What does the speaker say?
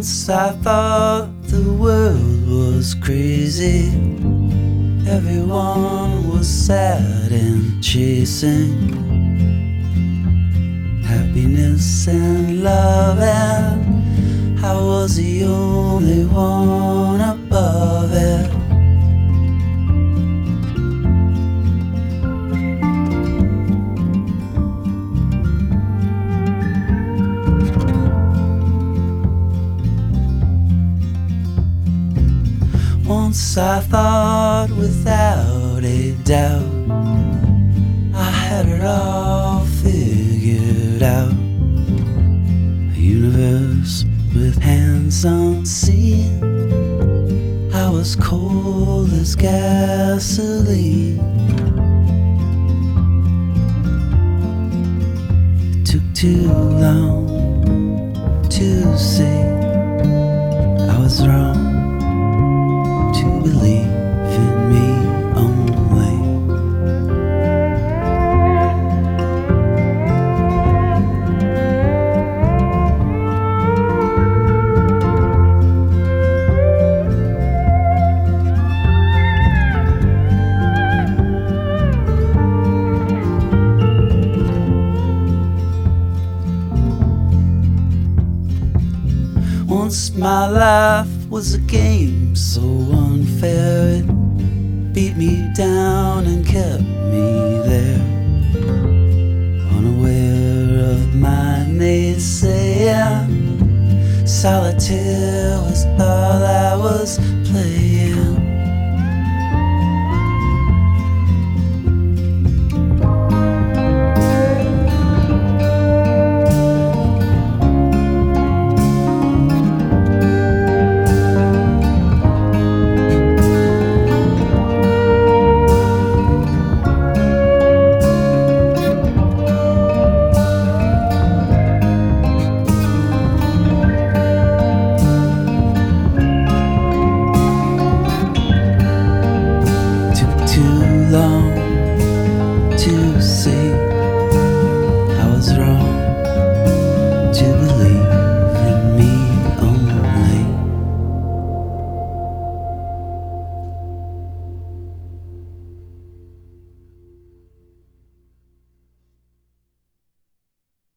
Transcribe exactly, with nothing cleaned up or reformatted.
Once I thought the world was crazy. Everyone was sad and chasing happiness and love, and I was the only one above it. Once I thought without a doubt I had it all figured out. A universe with hands unseen. I was cold as gasoline. It took too long to see I was wrong to believe in me only. Once my life was a game so unfair, it beat me down and kept me there, unaware of my naysaying. Solitaire was all I was playing.